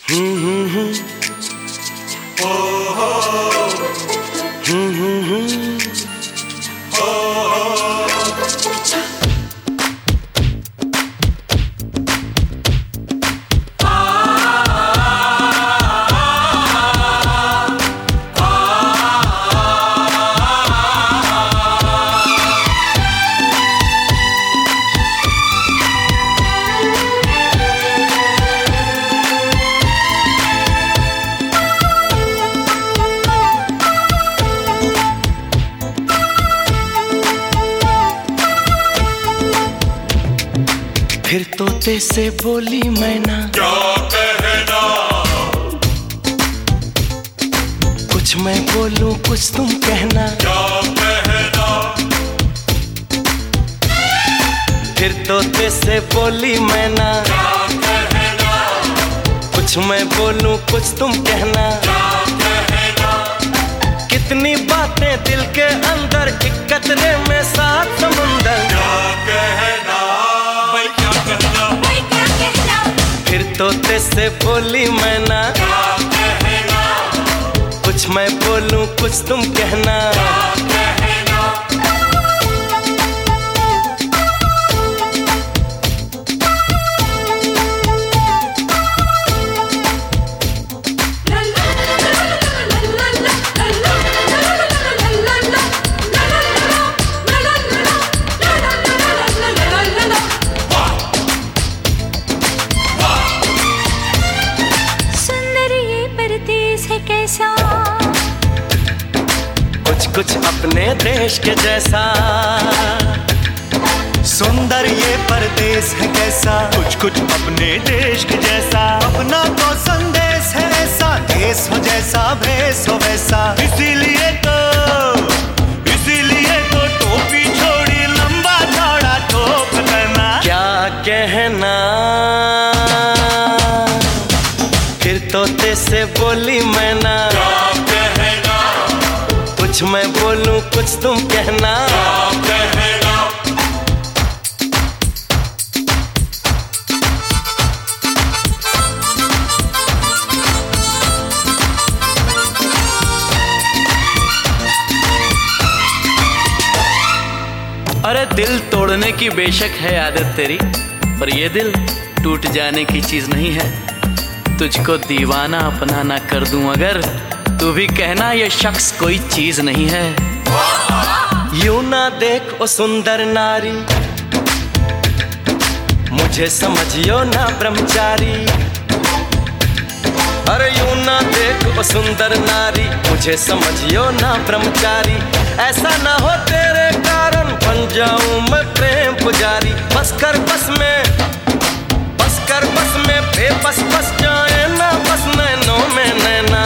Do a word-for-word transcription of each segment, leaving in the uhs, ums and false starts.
फिर तोते से बोली मैना, क्या कहना? कुछ मैं बोलूं कुछ तुम कहना, क्या कहना? फिर तोते से बोली मैना, क्या कहना? कुछ मैं बोलूं कुछ तुम कहना, क्या कहना? कितनी बातें दिल के अंदर, एक कतरे में सात समुंदर। क्या कहना? भाई क्या कहना? भाई क्या कहना? फिर तोते से बोली मैना, क्या कहना? कुछ मैं बोलूं कुछ तुम कहना, कुछ कुछ अपने देश के जैसा। सुंदर ये परदेश है कैसा, कुछ कुछ अपने देश के जैसा। अपना तो संदेश है ऐसा, देश हो जैसा भेष हो वैसा। इसीलिए तो इसीलिए तो टोपी छोड़ी लंबा चौड़ा टोप लेना। क्या कहना? फिर तोते से बोली मैना, कुछ मैं बोलूं कुछ तुम कहना, कहना? अरे दिल तोड़ने की बेशक है आदत तेरी, पर ये दिल टूट जाने की चीज नहीं है। तुझको दीवाना अपना ना कर दूं अगर, तू भी कहना ये शख्स कोई चीज नहीं है। यूं ना देख ओ सुंदर नारी, मुझे समझियो ना ब्रह्मचारी। अरे यूं ना देख ओ सुंदर नारी, मुझे समझियो ना ब्रह्मचारी। ऐसा ना हो तेरे कारण बन जाऊं मैं प्रेम पुजारी। बस कर बस में बस कर बस में बेबस बस जाए ना बस नैनों में नैना।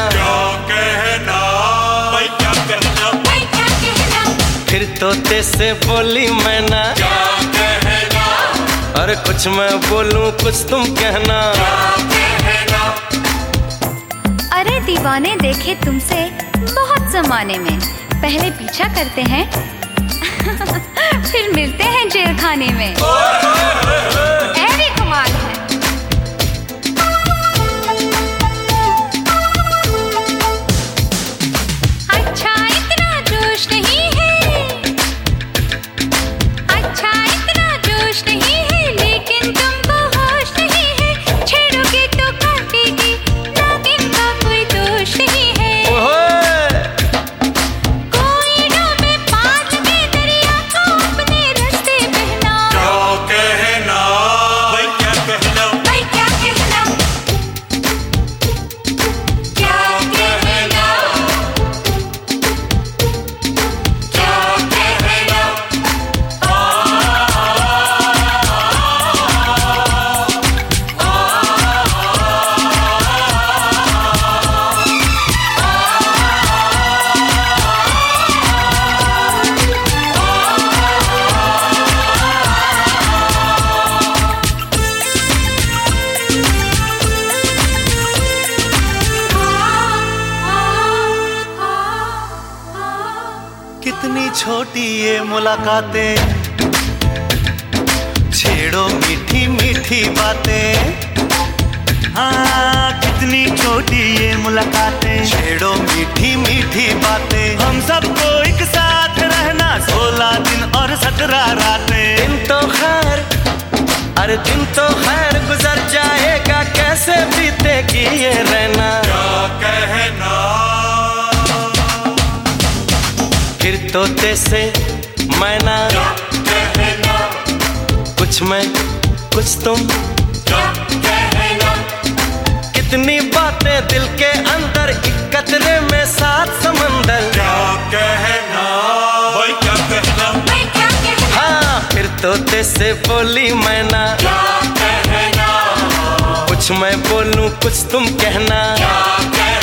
फिर तोते से बोली मैना, क्या कहना? अरे कुछ मैं बोलूं कुछ तुम कहना, कहना? अरे दीवाने देखे तुमसे बहुत जमाने में, पहले पीछा करते हैं फिर मिलते हैं जेल खाने में। ऐसी कमाल है। अच्छा इतना जोश नहीं है, अच्छा इतना जोश नहीं है, लेकिन तुमको होश नहीं है। छेड़ोगे तो काटेगी, नागिन का कोई दोष नहीं है। कोई डूबे पार लगे दरिया को अपने रास्ते बहना। क्या कहना? भाई क्या कहना? भाई क्या कहना? क्या कहना? क्या कहना? कितनी छोटी ये मुलाकातें, छेड़ो मीठी मीठी बातें। हाँ कितनी छोटी ये मुलाकातें, छेड़ो मीठी मीठी बातें, हम सबको एक साथ रहना सोलह दिन और सत्रह रातें। दिन तो खैर, अरे दिन तो खैर गुजर जाएगा, कैसे बीतेगी ये रहना। क्या कहना फिर तोते से मैना, क्या कहना कुछ मैं कुछ तुम, क्या कहना कितनी बातें दिल के अंदर, एक कतरे में सात समंदर। क्या कहना भाई क्या कहना हाँ फिर तोते से बोली मैना, क्या कहना कुछ मैं बोलूं कुछ तुम कहना। क्या कहना